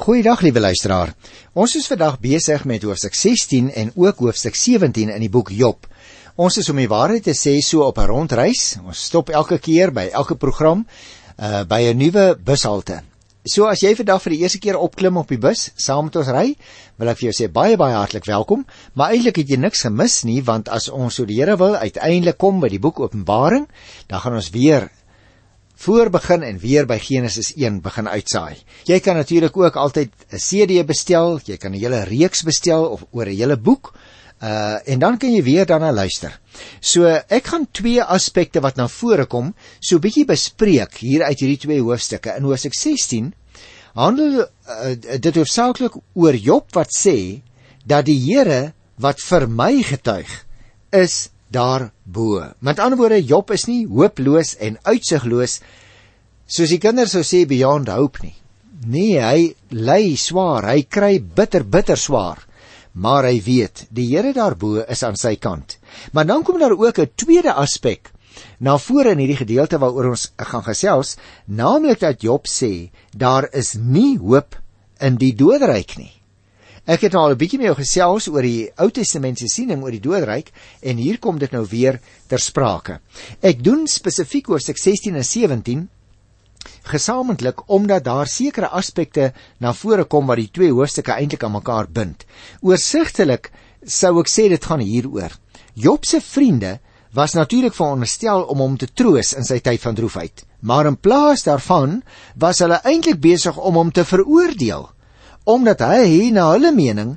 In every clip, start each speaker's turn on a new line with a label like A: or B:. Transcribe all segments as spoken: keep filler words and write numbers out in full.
A: Goeiedag, liewe luisteraar. Ons is vandag besig met hoofstuk sestien en ook hoofstuk sewentien in die boek Job. Ons is om die waarheid te sê so op 'n rondreis. Ons stop elke keer by elke program uh, by 'n nuwe bushalte. So as jy vandag vir die eerste keer opklim op die bus, saam met ons ry, wil ek vir jou sê baie baie hartlik welkom, maar eintlik het jy niks gemis nie, want as ons so die Here wil uiteindelik kom by die boek Openbaring, dan gaan ons weer voor begin en weer by Genesis een begin uitsaai. Jy kan natuurlik ook altyd 'n C D bestel, jy kan 'n hele reeks bestel of oor 'n hele boek, uh, en dan kan jy weer daarna luister. So ek gaan twee aspekte wat na vore kom, so bietjie bespreek hier uit hierdie twee hoofstukke. In hoofstuk sestien handel uh, dit hoofsaaklik oor Job wat sê dat die Here wat vir my getuig is daarbo. Met ander woorde, Job is nie hooploos en uitsigloos, soos die kinders sou sê, beyond hope nie. Nee, hy ly swaar, hy kry bitter, bitter swaar, maar hy weet, die Here daarbo is aan sy kant. Maar dan kom daar ook 'n tweede aspek na vore in hierdie gedeelte waaroor ons gaan gesels, naamlik dat Job sê, daar is nie hoop in die doderyk nie. Ek het nou al 'n bietjie met jou gesels oor die Ou Testament se siening oor die doderyk, en hier kom dit nou weer ter sprake. Ek doen spesifiek hoofstuk sestien en sewentien gesamentlik omdat daar sekere aspekte na vore kom wat die twee hoofstukke eintlik aan mekaar bind. Oorsigtelik sou ek sê dit gaan hieroor. Job se vriende was natuurlik veronderstel om hom te troos in sy tyd van droefheid, maar in plaas daarvan was hulle eintlik besig om hom te veroordeel, omdat hy, na hulle mening,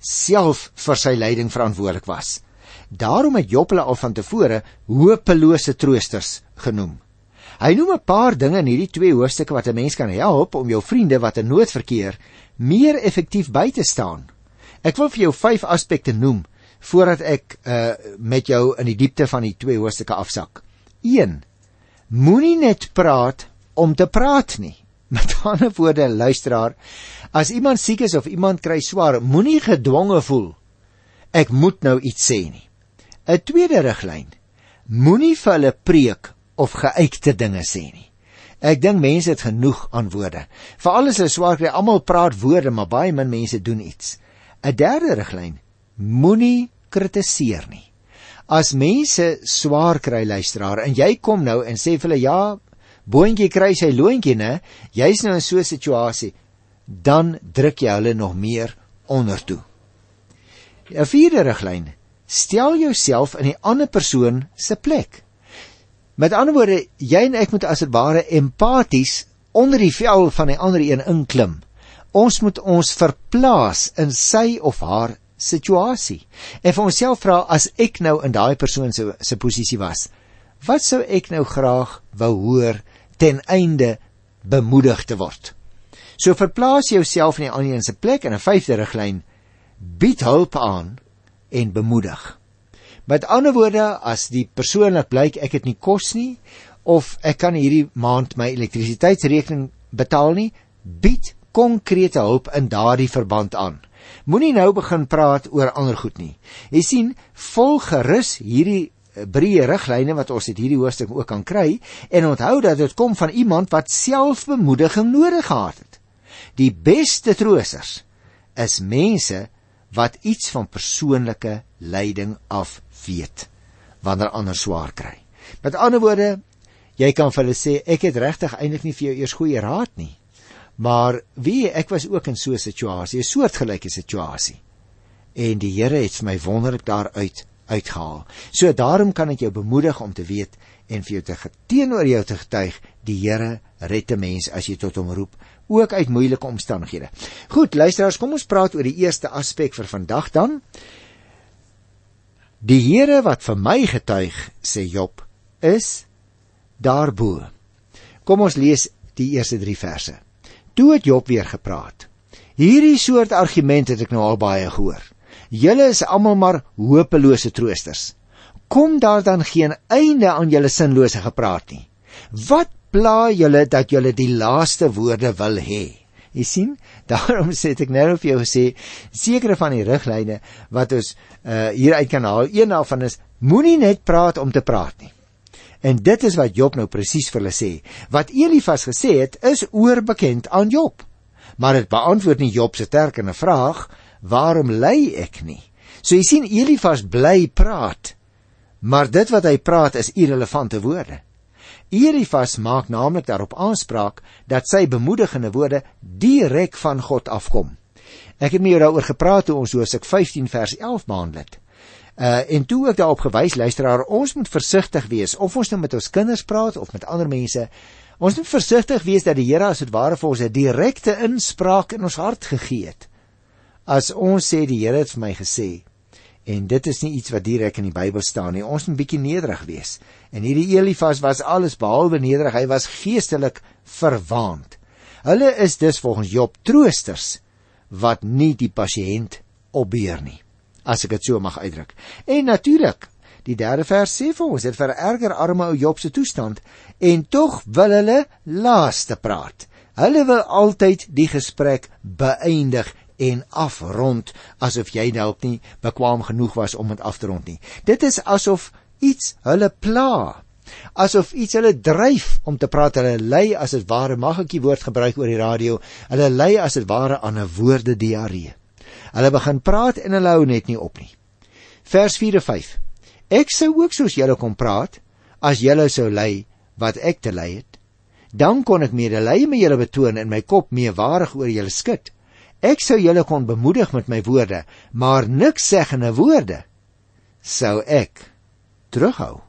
A: self vir sy lyding verantwoordelik was. Daarom het Job hulle al van tevore hopelose troosters genoem. Hy noem 'n paar dinge in hierdie twee hoofstukke wat 'n mens kan help om jou vriende wat in nood verkeer meer effektief by te staan. Ek wil vir jou vyf aspekte noem voordat ek uh, met jou in die diepte van die twee hoofstukke afsak. een. Moenie net praat om te praat nie. Met ander woorde, luisteraar, as iemand siek is of iemand kry swaar, moenie gedwonge voel, ek moet nou iets sê nie. 'n Tweede riglyn, moenie vir hulle preek of geuite dinge sê nie. Ek dink mense het genoeg aan woorde. Veral as hulle swaar kry, almal praat woorde, maar baie min mense doen iets. 'n Derde riglyn, moenie kritiseer nie. As mense swaar kry, luisteraar, en jy kom nou en sê vir hulle, ja, boontjie kry sy loontjie, ne? Jy's nou in so 'n situasie, dan druk jy hulle nog meer onder toe. 'n Vierde riglyn, stel jouself in die ander persoon se plek. Met ander woorde, jy en ek moet as dit ware empaties onder die vel van die ander een inklim. Ons moet ons verplaas in sy of haar situasie. En vir onsself vra, as ek nou in daai persoon se, se posisie was, wat sou ek nou graag wou hoor ten einde bemoedig te word? So verplaas jouself in die ander een se plek. En 'n vyfde riglyn, bied hulp aan en bemoedig. Met ander woorde, as die persoon laat blyk ek het nie kos nie, of ek kan hierdie maand my elektrisiteitsrekening betaal nie, bied konkrete hulp in daardie verband aan. Moenie nou begin praat oor ander goed nie. Jy sien, volg gerus hierdie breë riglyne wat ons uit hierdie hoofstuk ook kan kry, en onthou dat dit kom van iemand wat self bemoediging nodig gehad het. Die beste troosters is mense wat iets van persoonlike lyding af weet, wanneer ander swaar kry. Met ander woorde, jy kan vir hulle sê, ek het regtig eintlik nie vir jou eers goeie raad nie, maar wie, ek was ook in so 'n situasie, 'n soortgelyke situasie, en die Here het vir my wonderlik daaruit uitgehaal. So daarom kan ek jou bemoedig om te weet, en vir jou te teenoor jou te getuig, die Here red 'n mens as jy tot hom roep, ook uit moeilike omstandighede. Goed, luisteraars, kom ons praat oor die eerste aspek vir vandag dan. Die Here wat vir my getuig, sê Job, is daarbo. Kom ons lees die eerste drie verse. Toe het Job weer gepraat. Hierdie soort argument het ek nou al baie gehoor. Julle is almal maar hopelose troosters. Kom daar dan geen einde aan julle sinlose gepraat nie? Wat pla julle dat julle die laaste woorde wil hê? Jy sien, daarom sê ek nou vir jou gesê, sekere van die riglyne wat ons uh, hieruit kan haal, een daarvan is, moenie net praat om te praat nie. En dit is wat Job nou presies vir hulle sê. Wat Elifas gesê het, is oorbekend aan Job. maar dit beantwoord nie Job se terkende vraag, waarom ly ek nie? So jy sien, Elifas bly praat, maar dit wat hy praat is irrelevante woorde. Elifas maak naamlik daarop aanspraak dat sy bemoedigende woorde direk van God afkom. Ek het met jou daaroor gepraat toe ons Hoofstuk vyftien vers elf behandel het. Uh, en toe ook daarop gewys, luisteraar, ons moet versigtig wees, of ons nou met ons kinders praat, of met ander mense, ons moet versigtig wees dat die Here as het ware vir ons 'n direkte inspraak in ons hart gegee het. As ons sê, die Here het vir my gesê, en dit is nie iets wat direk in die Bybel staan nie, ons moet bietjie nederig wees. En hierdie Elifas was alles behalwe nederig, hy was geestelik verwaand. Hulle is dus volgens Job troosters, wat nie die pasiënt opbeer nie, as ek dit so mag uitdruk. En natuurlik, die derde vers sê vir ons, dit vererger arme ou Job se toestand, en tog wil hulle laaste praat. Hulle wil altyd die gesprek beëindig en afrond, asof jy dalk nie bekwaam genoeg was om dit af te rond nie. Dit is asof iets hulle pla, asof iets hulle dryf om te praat. Hulle ly as het ware, mag ek die woord gebruik oor die radio, hulle ly as het ware aan 'n woorde diarree. Hulle begin praat en hulle hou net nie op nie. Vers vier en vyf. Ek sou ook soos julle kon praat, as julle sou ly wat ek te ly het. Dan kon ek medelee met julle betoon en my kop meewarig oor julle skud. Ek sou julle kon bemoedig met my woorde, maar niks seggende woorde sou ek terughou.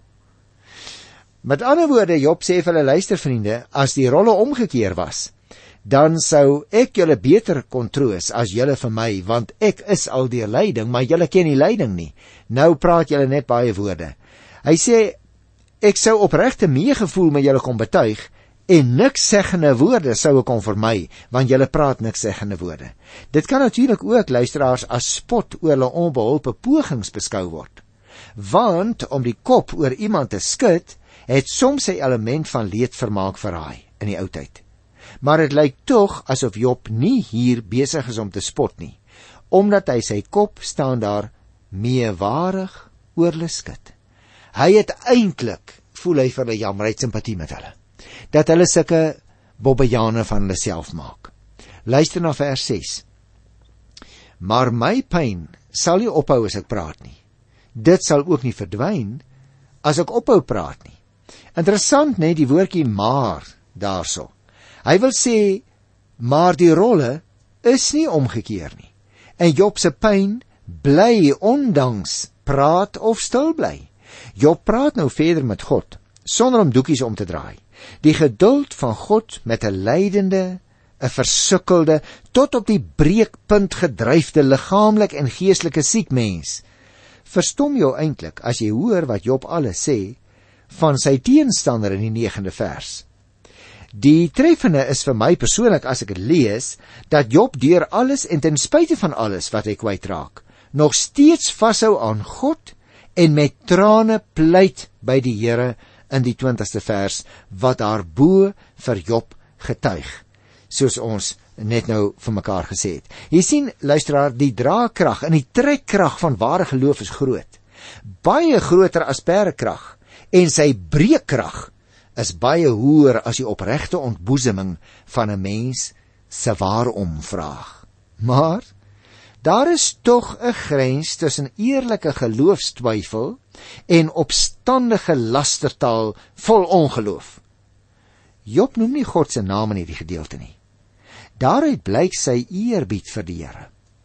A: Met ander woorde, Job sê vir hulle, luister vriende, as die rolle omgekeer was, dan sou ek julle beter kon troos as julle vir my, want ek is al deur lyding, maar julle ken nie lyding nie. Nou praat julle net baie woorde. Hy sê, ek sou opregte meegevoel met julle kon betuig, en niks seggende woorde sou ek kon vermy, want julle praat niks seggende woorde. Dit kan natuurlik ook, luisteraars, as spot oor hulle onbeholpe pogings beskou word. Want om die kop oor iemand te skud, het soms 'n element van leedvermaak verraai in die ou tyd. Maar dit lyk tog asof Job nie hier besig is om te spot nie, omdat hy sy kop staan daar meewarig oor hulle skud. Hy het eintlik, voel hy vir hulle jammer, hy het simpatie met hulle, dat hulle sulke bobbejane van hulle self maak. Luister na vers ses. Maar my pyn sal nie ophou as ek praat nie. Dit sal ook nie verdwyn as ek ophou praat nie. Interessant net die woordjie maar daarso. Hy wil sê, maar die rolle is nie omgekeer nie. En Job se pyn bly ondanks praat of stil bly. Job praat nou verder met God, sonder om doekies om te draai. Die geduld van God met 'n lydende, 'n versukkelde, tot op die breekpunt gedryfde liggaamlik en geestelike siek mens, verstom jou eintlik as jy hoor wat Job alles sê van sy teenstander in die negende vers. Die treffende is vir my persoonlik, as ek dit lees, dat Job deur alles en ten spyte van alles wat hy kwytraak, nog steeds vashou aan God en met trane pleit by die Here in die twintigste vers, wat daarbo vir Job getuig, soos ons net nou vir mekaar gesê het. Jy sien, luisteraar, die draagkrag en die trekkrag van ware geloof is groot. Baie groter as perdekrag, en sy breekkrag is baie hoër as die opregte ontboezeming van 'n mens se waarom vraag. Maar daar is tog 'n grens tussen eerlike geloofstwyfel en opstandige lastertaal vol ongeloof. Job noem nie God se naam in hierdie gedeelte nie. Daaruit blyk sy eerbied vir die Here.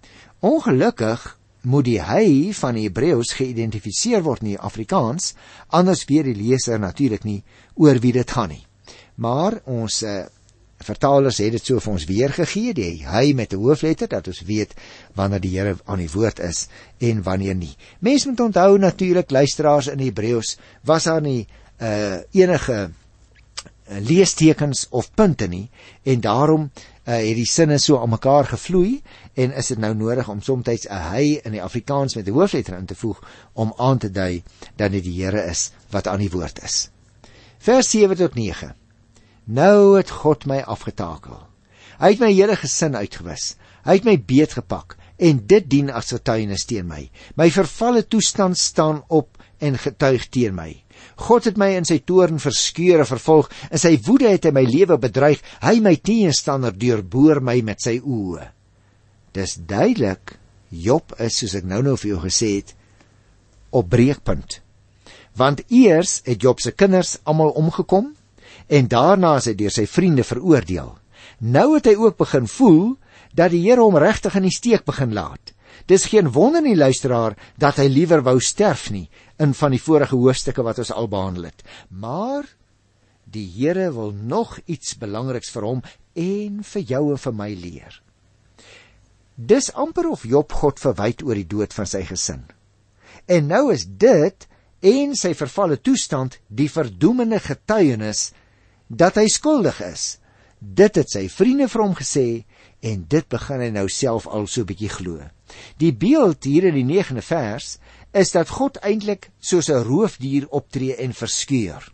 A: Ongelukkig moet die hy van Hebreëus geïdentifiseer word in die Afrikaans, anders weet die leser natuurlik nie oor wie dit gaan nie. Maar ons uh, vertalers het dit so vir ons weergegee, die hy met 'n hoofletter, dat ons weet wanneer die Here aan die woord is en wanneer nie. Mense moet onthou natuurlik, luisteraars, in Hebreëus was daar nie uh, enige uh, leestekens of punte nie, en daarom Uh, het die sinne so aan mekaar gevloei, en is dit nou nodig om soms 'n hy in die Afrikaans met 'n hoofletter in te voeg, om aan te dui dat dit die Here is wat aan die woord is. Vers sewe tot nege. Nou het God my afgetakel. Hy het my hele gesin uitgewis. Hy het my beet gepak, en dit dien as getuienis teen my. My vervalle toestand staan op en getuig teen my. God het my in sy toorn verskeur en vervolg, in sy woede het hy my lewe bedreig, hy my teenstander deurboor my met sy oë. Dis duidelik, Job is, soos ek nou nou vir jou gesê het, op breekpunt. Want eers het Job se kinders almal omgekom, en daarna is hy deur sy vriende veroordeel. Nou het hy ook begin voel, dat die Here hom regtig in die steek begin laat. Dis geen wonder nie, luisteraar, dat hy liewer wou sterf nie, in van die vorige hoofstukke wat ons al behandel het. Maar, die Here wil nog iets belangriks vir hom, en vir jou en vir my leer. Dis amper of Job God verwyd oor die dood van sy gesin. En nou is dit, en sy vervalle toestand, die verdoemende getuienis, dat hy skuldig is. Dit het sy vriende vir hom gesê, en dit begin hy nou self al so bietjie glo. Die beeld hier in die negende vers, is dat God eintlik soos 'n roofdier optree en verskeur.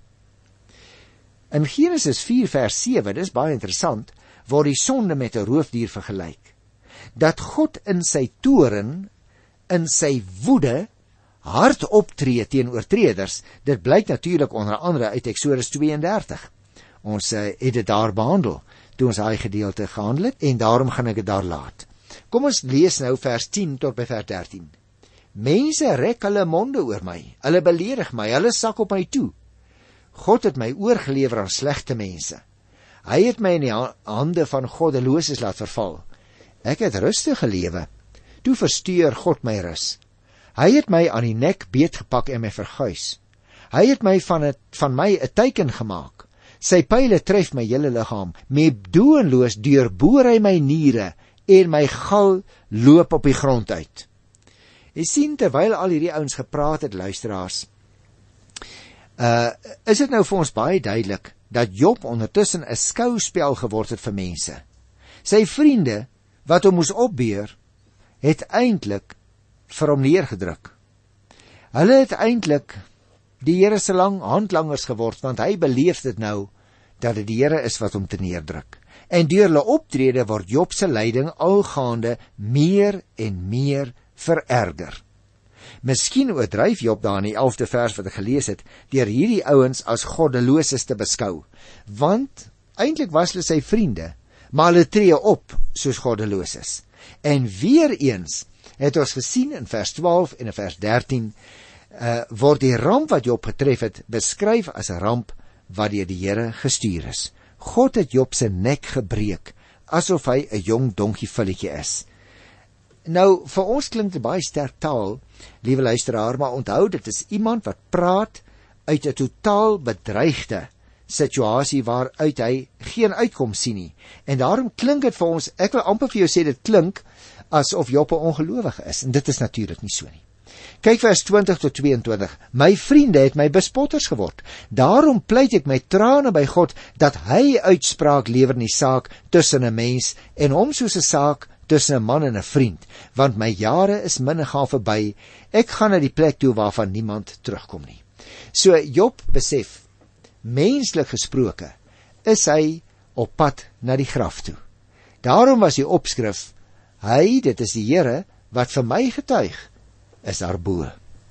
A: In Genesis vier vers sewe, dis baie interessant, word die sonde met 'n roofdier vergelyk. Dat God in sy toorn, in sy woede, hard optree teen oortreders, dit blyk natuurlik onder andere uit Eksodus twee en dertig. Ons uh, het dit daar behandel, toe ons daai gedeelte gehandel het, en daarom gaan ek dit daar laat. Kom ons lees nou vers tien tot by vers dertien. Mense rek hulle monde oor my, hulle beledig my, hulle sak op my toe. God het my oorgelewer aan slegte mense. Hy het my in die hande van goddeloses laat verval. Ek het rustig gelewe, toe versteur God my rus. Hy het my aan die nek beetgepak en my verguis. Hy het my van, het, van my 'n teiken gemaak. Sy pyle tref my hele liggaam, meedoenloos deurboor hy my niere, en my gal loop op die grond uit. Jy sien, terwyl al hierdie ouens gepraat het, luisteraars, uh, is dit nou vir ons baie duidelik, dat Job ondertussen 'n skouspel geword het vir mense. Sy vriende, wat hom moes opbeur, het eintlik vir hom neergedruk. Hulle het eintlik die Here se lang handlangers geword, want hy beleef dit nou, dat dit die Here is wat hom te neerdruk. En deur hulle optrede word Job se lyding algaande meer en meer vererger. Miskien oordryf Job daar in die elfde vers wat ek gelees het, deur hierdie ouens as goddeloses te beskou, want eintlik was hulle sy vriende, maar hulle tree op soos goddeloses. En weer eens het ons gesien in vers twaalf en in vers dertien, uh, word die ramp wat Job getref het, beskryf as 'n ramp wat deur die Here gestuur is. God het Job se nek gebreek, asof hy 'n jong donkiefilletjie is. Nou, vir ons klink dit baie sterk taal, liewe luisteraar, maar onthou, dit is iemand wat praat uit 'n totaal bedreigde situasie waaruit hy geen uitkoms sien nie. En daarom klink dit vir ons, ek wil amper vir jou sê, dit klink asof Job 'n ongelowige is, en dit is natuurlik nie so nie. Kyk vers twintig tot tweeëntwintig, my vriende het my bespotters geword, daarom pleit ek met trane by God, dat hy uitspraak lewer in die saak tussen 'n mens, en hom soos 'n saak tussen 'n man en 'n vriend, want my jare is min gaan verby, ek gaan na die plek toe waarvan niemand terugkom nie. So Job besef, menslik gesproke, is hy op pad na die graf toe. Daarom was die opskrif, hy, dit is die Here, wat vir my getuig, is daarbo.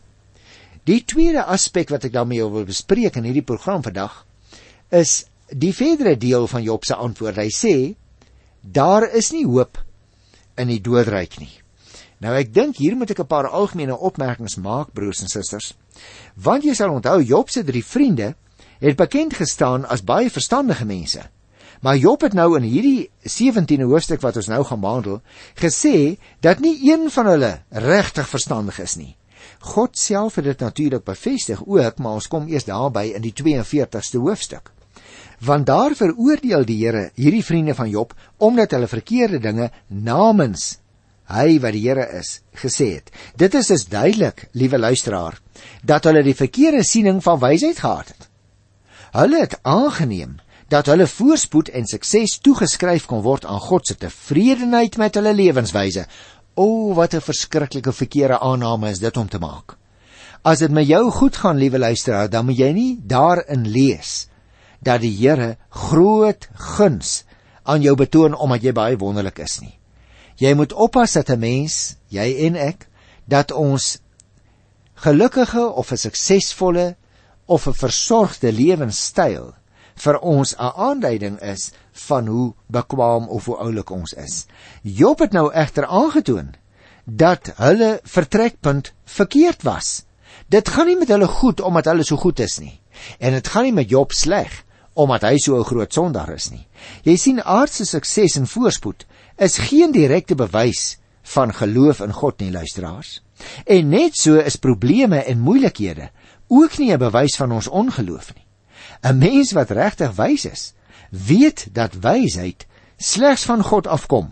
A: Die tweede aspek wat ek daarmee wil bespreek in hierdie program vandag, is die verdere deel van Job se antwoord. Hy sê, daar is nie hoop in die doodryk nie. Nou ek dink hier moet ek 'n paar algemene opmerkings maak, broers en susters, want jy sal onthou, Job se drie vriende het bekend gestaan as baie verstandige mense. Maar Job het nou in hierdie sewentiende hoofstuk wat ons nou gaan behandel, gesê dat nie een van hulle regtig verstandig is nie. God self het dit natuurlik bevestig ook, maar ons kom eers daarby in die twee en veertigste hoofstuk. Want daar veroordeel die Here hierdie vriende van Job, omdat hulle verkeerde dinge namens hy wat die Here is, gesê het. Dit is dus duidelik, liewe luisteraar, dat hulle die verkeerde siening van wysheid gehad het. Hulle het aangeneem dat hulle voorspoed en sukses toegeskryf kon word aan God se tevredenheid met hulle lewenswyse. O, wat 'n verskriklike verkeerde aanname is dit om te maak. As dit met jou goed gaan, liewe luisteraar, dan moet jy nie daarin lees dat die Here groot guns aan jou betoon omdat jy baie wonderlik is nie. Jy moet oppas dat 'n mens, jy en ek, dat ons gelukkige of 'n suksesvolle of 'n versorgde lewenstyl vir ons 'n aanduiding is van hoe bekwaam of hoe oulik ons is. Job het nou egter aangetoon dat hulle vertrekpunt verkeerd was. Dit gaan nie met hulle goed omdat hulle so goed is nie. En dit gaan nie met Job sleg omdat hy so 'n groot sondaar is nie. Jy sien, aardse sukses en voorspoed is geen direkte bewys van geloof in God nie, luisteraars. En net so is probleme en moeilikhede ook nie 'n bewys van ons ongeloof nie. 'n Mens wat regtig wys is, weet dat wysheid slegs van God afkom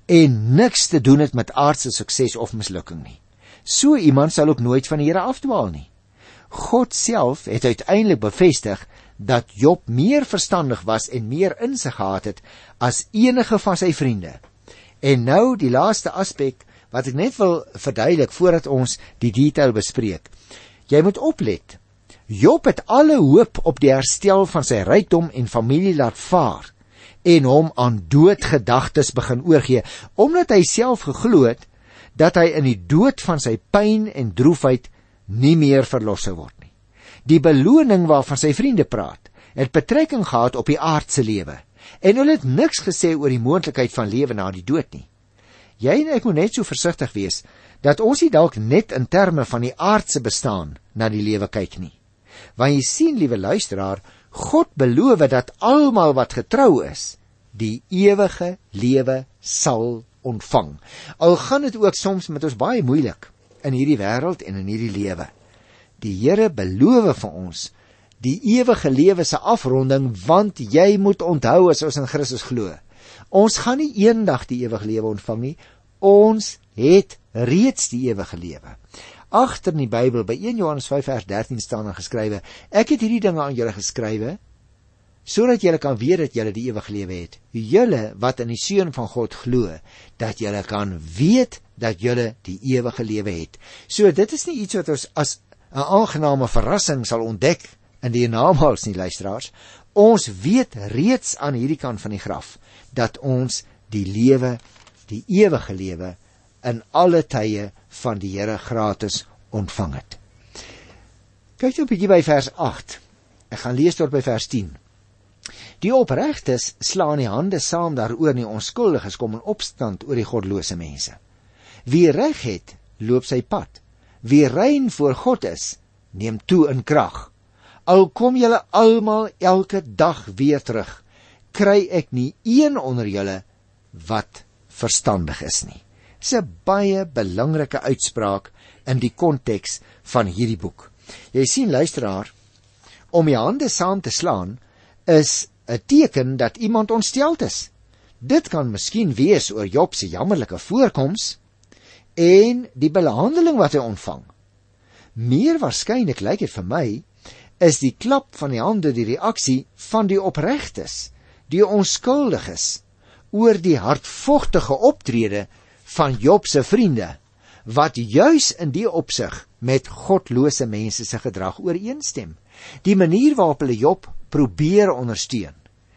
A: en niks te doen het met aardse sukses of mislukking nie. So iemand sal ook nooit van die Here afdwaal nie. God self het uiteindelik bevestig dat Job meer verstandig was en meer insig gehad het as enige van sy vriende. En nou die laaste aspek wat ek net wil verduidelik voordat ons die detail bespreek. Jy moet oplet. Job het alle hoop op die herstel van sy rykdom en familie laat vaar en hom aan doodgedagtes begin oorgee, omdat hy self geglo het dat hy in die dood van sy pyn en droefheid nie meer verlos sou word nie. Die beloning waarvan sy vriende praat, het betrekking gehad op die aardse lewe, en hulle het niks gesê oor die moontlikheid van lewe na die dood nie. Jy en ek moet net so versigtig wees, dat ons nie dalk net in terme van die aardse bestaan na die lewe kyk nie. Want jy sien, liewe luisteraar, God beloof dat almal wat getrou is, die ewige lewe sal ontvang. Al gaan dit ook soms met ons baie moeilik in hierdie wêreld en in hierdie lewe. Die Here beloof vir ons die ewige lewe se afronding, want jy moet onthou as ons in Christus glo, ons gaan nie eendag die ewige lewe ontvang nie, ons het reeds die ewige lewe. Agter in die Bybel, by Eerste Johannes vyf vers dertien staan daar geskrywe, ek het hierdie dinge aan julle geskrywe, sodat julle kan weet dat julle die ewige lewe het. Julle wat in die Seun van God glo, dat julle kan weet dat julle die ewige lewe het. So dit is nie iets wat ons as 'n aangename verrassing sal ontdek in die hiernamaals nie, luisteraars. Ons weet reeds aan hierdie kant van die graf dat ons die lewe, die ewige lewe in alle tye van die Here gratis ontvang het. Kyk nou 'n bietjie by vers agt. Ek gaan lees tot by vers tien. Die opregtes slaan die hande saam daaroor, nie onskuldiges kom in opstand oor die godlose mense. Wie reg het, loop sy pad. Wie rein voor God is, neem toe in krag. Al kom julle almal elke dag weer terug, kry ek nie een onder julle wat verstandig is nie. Dis 'n baie belangrike uitspraak in die konteks van hierdie boek. Jy sien, luisteraar, om die hande saam te slaan is 'n teken dat iemand ontsteld is. Dit kan miskien wees oor Job se jammerlike voorkoms en die behandeling wat hy ontvang. Meer waarskynlik lyk dit vir my, is die klap van die hande die reaksie van die opregtes, die onskuldiges, oor die hardvogtige optrede van Job se vriende, wat juis in die opsig met godlose mense se gedrag ooreenstem. Die manier waarop hulle Job probeer ondersteun,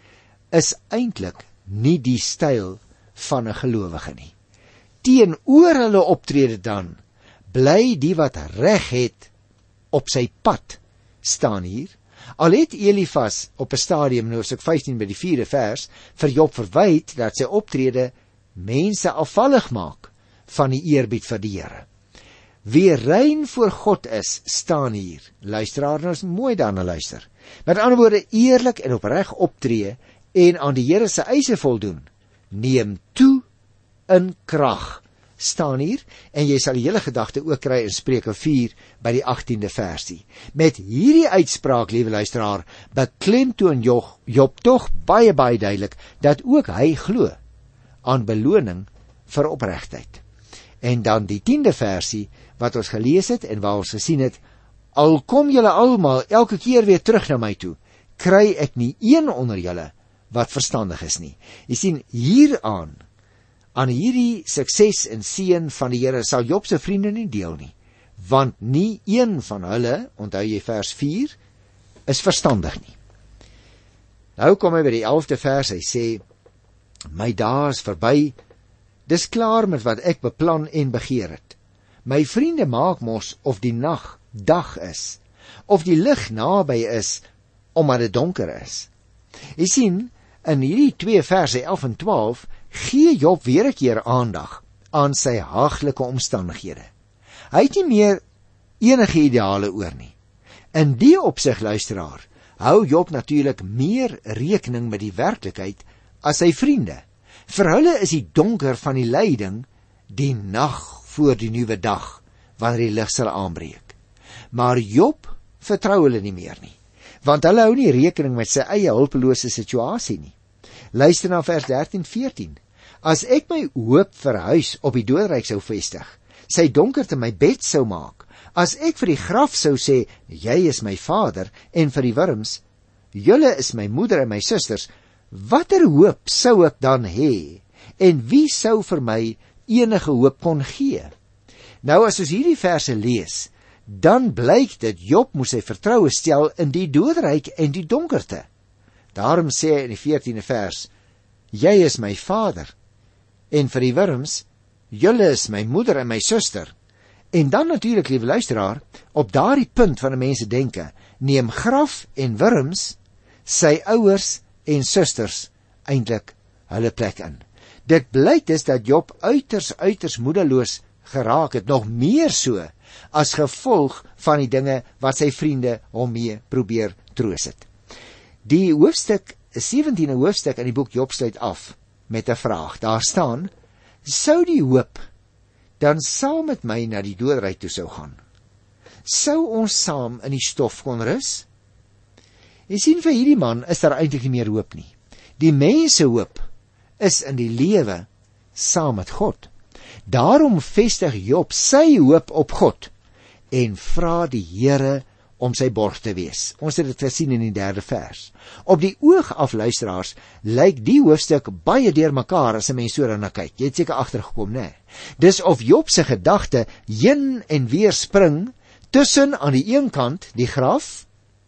A: is eintlik nie die styl van 'n gelowige nie. Teenoor hulle optrede dan, bly die wat reg het op sy pad staan hier. Al het Elifas op 'n stadium in Hoofstuk vyftien by die vierde vers vir Job verwyd dat sy optrede mense afvallig maak van die eerbied vir die Here. Wie rein voor God is, staan hier. Luisteraar, nou is mooi daarna luister. Met ander woorde, eerlik en opreg optree en aan die Here se eise voldoen, neem toe in krag, staan hier, en jy sal die hele gedagte ook kry in Spreuke vier by die agtiende versie. Met hierdie uitspraak, liewe luisteraar, beklemtoon Job, Job tog baie baie duidelik dat ook hy glo aan beloning vir opregtheid. En dan die tiende versie wat ons gelees het en waar ons gesien het, al kom julle almal elke keer weer terug na my toe, kry ek nie een onder julle wat verstandig is nie. Jy sien, hieraan, aan hierdie sukses en seën van die Here sal Job se vriende nie deel nie, want nie een van hulle, onthou jy vers vier, is verstandig nie. Nou kom hy by die elfde vers, hy sê, my dae is verby, dis klaar met wat ek beplan en begeer het. My vriende maak mos of die nag dag is, of die lig naby is, omdat dit donker is. Jy sien, in hierdie twee verse elf en twaalf, gee Job weer 'n keer aandag aan sy haaglike omstandighede. Hy het nie meer enige ideale oor nie. In die opsig, luisteraar, hou Job natuurlik meer rekening met die werklikheid as sy vriende. Vir hulle is die donker van die lyding die nag voor die nuwe dag, wanneer die lig sal aanbreek. Maar Job vertrou hulle nie meer nie, want hulle hou nie rekening met sy eie hulpelose situasie nie. Luister na vers dertien veertien. As ek my hoop vir 'n huis op die doodryk sou vestig, sy donkerte my bed sou maak, as ek vir die graf sou sê, jy is my vader, en vir die wurms, julle is my moeder en my susters, watter hoop sou ek dan hê, en wie sou vir my enige hoop kon gee? Nou as ons hierdie verse lees, dan blyk dit Job moes sy vertroue stel in die doodryk en die donkerte. Daarom sê hy in die veertiende vers, jy is my vader, en vir die wurms, julle is my moeder en my suster. En dan natuurlik, lieve luisteraar, op daardie punt van 'n mens se denke, neem graf en wurms sy ouers en susters eintlik hulle plek in. Dit blyk dus dat Job uiters uiters moedeloos geraak het, nog meer so as gevolg van die dinge wat sy vriende hom mee probeer troos het. Die hoofstuk, sewentiende hoofstuk in die boek Job sluit af met 'n vraag. Daar staan, sou die hoop dan saam met my na die doodryk toe sou gaan? Sou ons saam in die stof kon rus? Jy sien, vir hierdie man is daar eintlik nie meer hoop nie. Die mense hoop is in die lewe saam met God. Daarom vestig Job sy hoop op God en vra die Here om sy borg te wees. Ons het dit gesien in die derde vers. Op die oog af, luisteraars, lyk die hoofstuk baie deurmekaar as 'n mens so daarna kyk. Jy het seker agtergekom, né? Dis of Job se gedagte heen en weer spring tussen aan die een kant die graf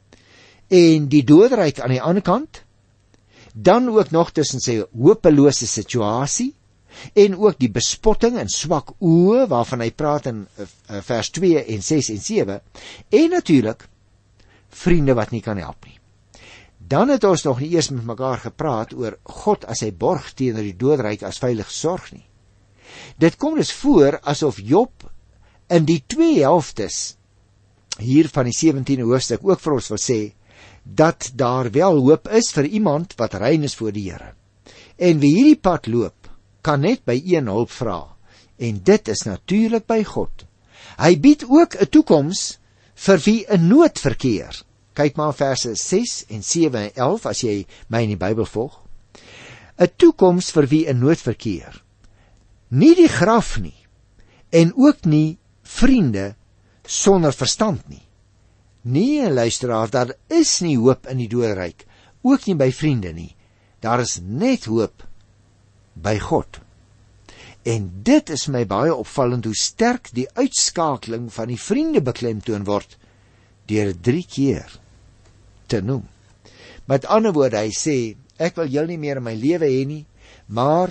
A: en die doodryk aan die ander kant, dan ook nog tussen sy hopelose situasie en ook die bespotting en swak oë waarvan hy praat in uh, vers twee en ses en sewe, en natuurlik vriende wat nie kan help nie. Dan het ons nog nie eers met mekaar gepraat oor God as sy borg teenoor die doodryk as veilig sorg nie. Dit kom dus voor asof Job in die twee helftes hier van die sewentiende hoofstuk ook vir ons wil sê dat daar wel hoop is vir iemand wat rein is voor die Here. En wie hierdie pad loop, kan net by een hulp vra, en dit is natuurlik by God. Hy bied ook 'n toekoms vir wie in nood verkeer. Kyk maar verse ses en sewe en elf as jy my in die Bybel volg. 'n Toekoms vir wie in nood verkeer. Nie die graf nie, en ook nie vriende sonder verstand nie. Nee, luisteraar, daar is nie hoop in die doodryk, ook nie by vriende nie. Daar is net hoop by God. En dit is my baie opvallend hoe sterk die uitskakeling van die vriende beklemtoon word deur drie keer te noem. Met ander woorde, hy sê, ek wil julle nie meer in my lewe hê nie, maar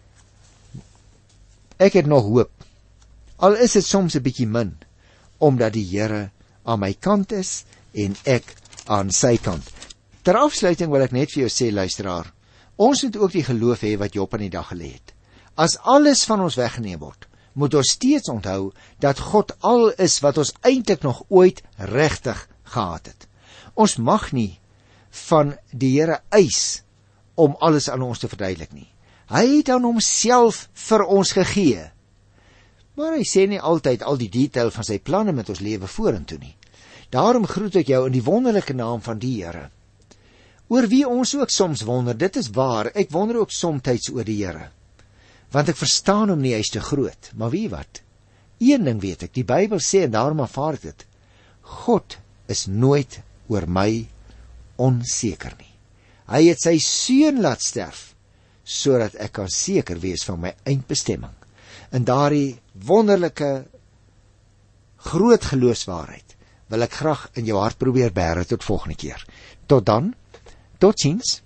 A: ek het nog hoop. Al is dit soms 'n bietjie min, omdat die Here aan my kant is en ek aan sy kant. Ter afsluiting wil ek net vir jou sê, luisteraar, ons moet ook die geloof hê wat Job aan die dag gelê het. As alles van ons weggeneem word, moet ons steeds onthou dat God al is wat ons eintlik nog ooit regtig gehad het. Ons mag nie van die Here eis om alles aan ons te verduidelik nie. Hy het aan homself vir ons gegee. Maar hy sê nie altyd al die detail van sy planne met ons lewe vorentoe nie. Daarom groet ek jou in die wonderlike naam van die Here, oor wie ons ook soms wonder. Dit is waar, ek wonder ook somtyds oor die Here, want ek verstaan hom nie, hy is te groot. Maar wie wat? Een ding weet ek, die Bybel sê, en daarom aanvaar ek dit, God is nooit oor my onseker nie. Hy het sy seun laat sterf, sodat ek kan seker wees van my eindbestemming. In daardie wonderlike, groot geloofswaarheid wil ek graag in jou hart probeer bære tot volgende keer. Tot dan, tot ziens.